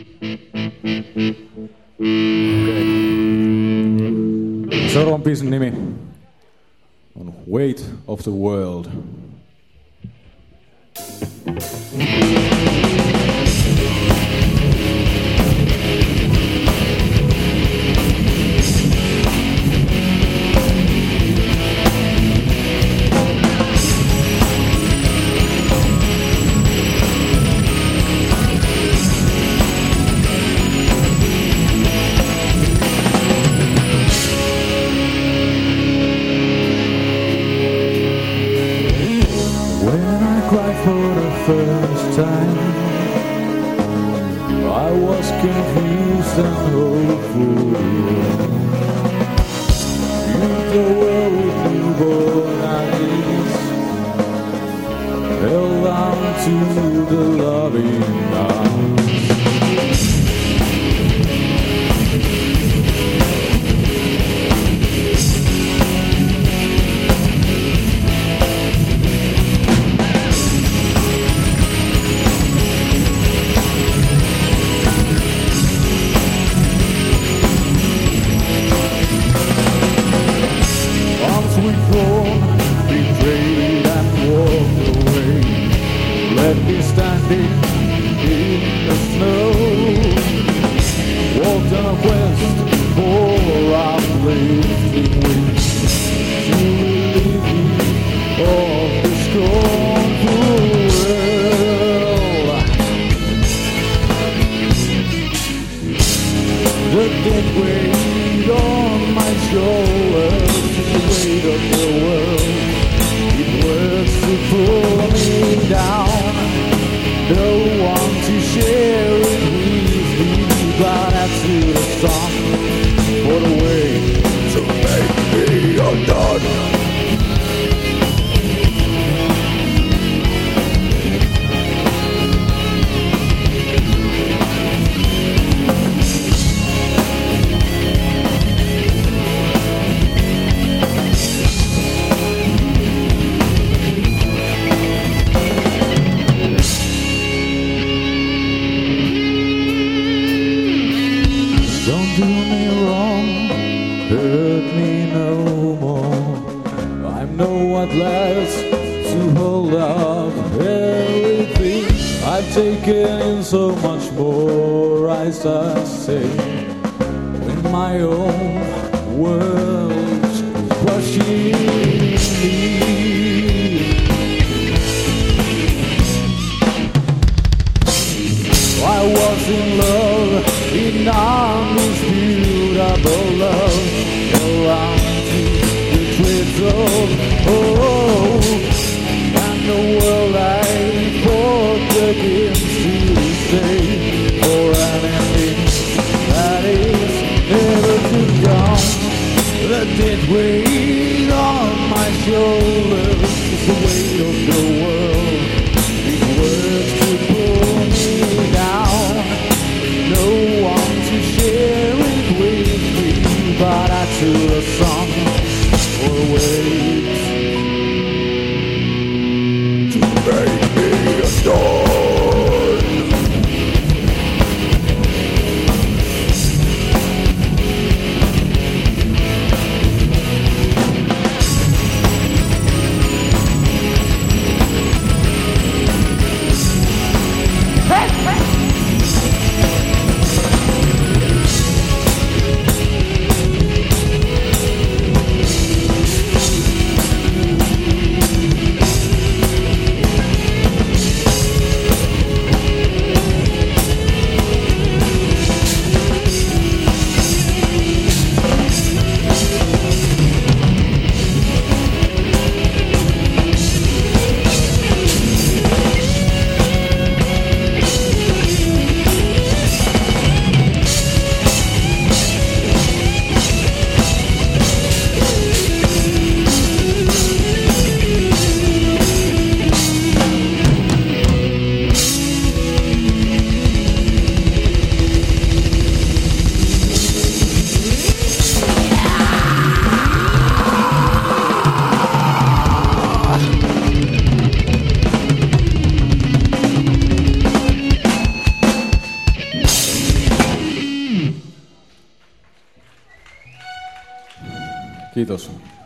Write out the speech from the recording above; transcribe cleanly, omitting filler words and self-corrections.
Seuraavan biisin nimi on Weight of the World. First time I was confused and hopeful. You the world with newborn eyes, held on to the loving arms. Standing in the snow, walked on a quest for uplifting wings to relieve me of the scornful world. The dead weight on my shoulders is the weight of the world. It works to pull me down. No one to share it with me, but I to the song for the way to make me undone. Don't do me wrong, hurt me no more. I'm no atlas to hold up everything. I've taken in so much more, I say, when my own world's crushing me. I was in love, in undisputable love, around to the threshold. And the world I fought against to stay for an ending that is never to come. The dead weight on my shoulders is the weight of the world. It works to pull me down. No one to share it with me, Kiitos.